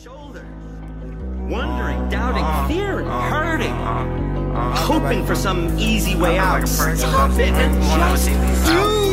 Shoulder, wondering, doubting, fearing, hurting, hoping for some easy way out. Stop it and just do!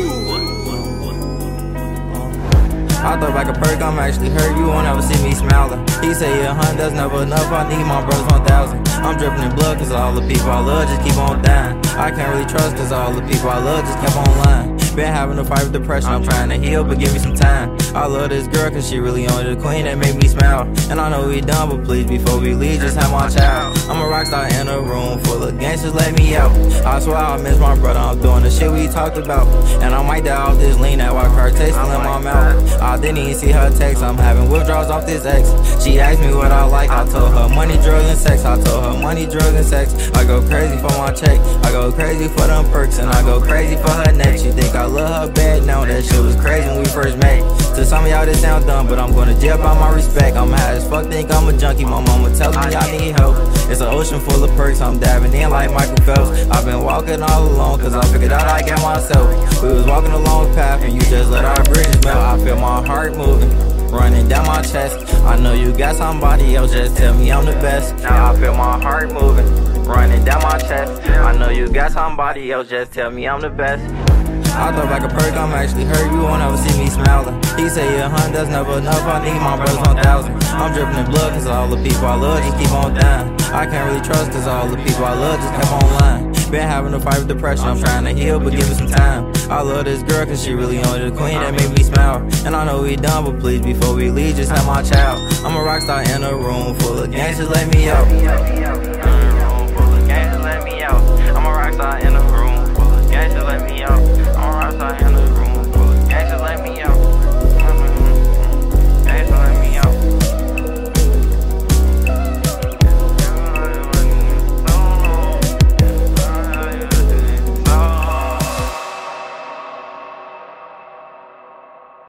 I thought back a perk, I'm actually hurt, you won't ever see me smiling. He say, yeah, hun, that's never enough, I need my brothers 1,000. I'm dripping in blood cause all the people I love just keep on dying. I can't really trust cause all the people I love just kept on lying. Been having a fight with depression, I'm trying to heal, but give me some time. I love this girl cause she really only the queen that make me smile. And I know we done, but please, before we leave, just have my child. I'm a rock star in a room full of gangsters, let me out. I swear I miss my brother, I'm doing the shit we talked about. And I might die off this lean, that white car tasting in my mouth. I didn't even see her text, I'm having withdrawals off this ex. She asked me what I like, I told her money, drugs, and sex. I told her money, drugs, and sex. I go crazy for my check, I go crazy for them perks, and I go crazy for her neck. She think I love her bad, now that shit was crazy when we first met. To some of y'all this sound dumb, but I'm gonna jail by my respect. I'm high as fuck, think I'm a junkie, my mama tells me I need help. It's an ocean full of perks, I'm diving in like Michael Phelps. I've been walking all alone, cause I figured out I got myself. We was walking along the path, and you just let our bridges melt. I feel my heart moving, running down my chest. I know you got somebody else, just tell me I'm the best. Now I feel my heart moving, running down my chest. I know you got somebody else, just tell me I'm the best. I thought back a perk, I'm actually hurt, you won't ever see me smiling. He say, yeah, hun, that's never enough, I need my brothers 1,000. I'm dripping in blood cause all the people I love just keep on dying. I can't really trust cause all the people I love just kept on lying. Been having a fight with depression, I'm trying to heal, but give me some time. I love this girl cause she really only the queen that make me smile. And I know we done, but please, before we leave, just have my child. I'm a rock star in a room full of gangsters, let me out. I'm a rock star in a room full of gangsters, let me out.